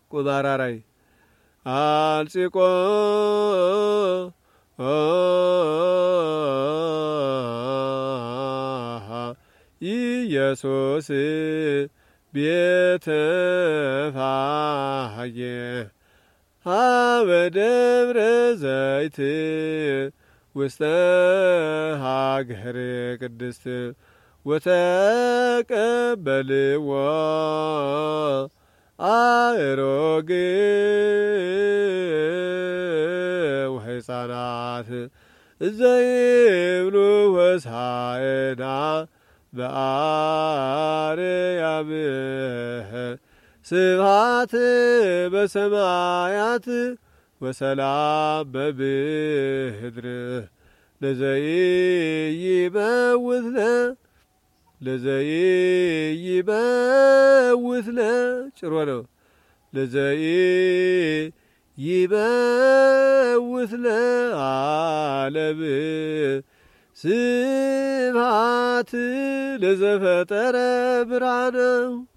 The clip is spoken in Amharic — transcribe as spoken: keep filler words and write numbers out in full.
ቁባራራይ አልጽቆ ኢየሱስ ቤተ ፋጌ ሀበ ደብረ ዘይት ውስተ ሀገረ ቅድስት ወተቀበልዎ አእሮግ ወሕፃናት ዘይብሉ ሆሳዕና በአርያም ስብሐት በሰማያት ወሰላም በምድር ለዘኢይመውት ለዘኢይመውት ጭሮ ነው ለዘኢይመውት ለዓለም ስብሐት ለዘፈጠረ ብርሃነ